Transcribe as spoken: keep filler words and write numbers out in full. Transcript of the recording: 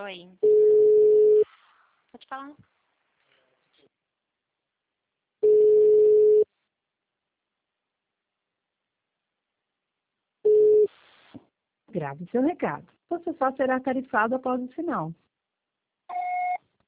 Oi. Pode falar. Grave seu recado. Você só será tarifado após o sinal.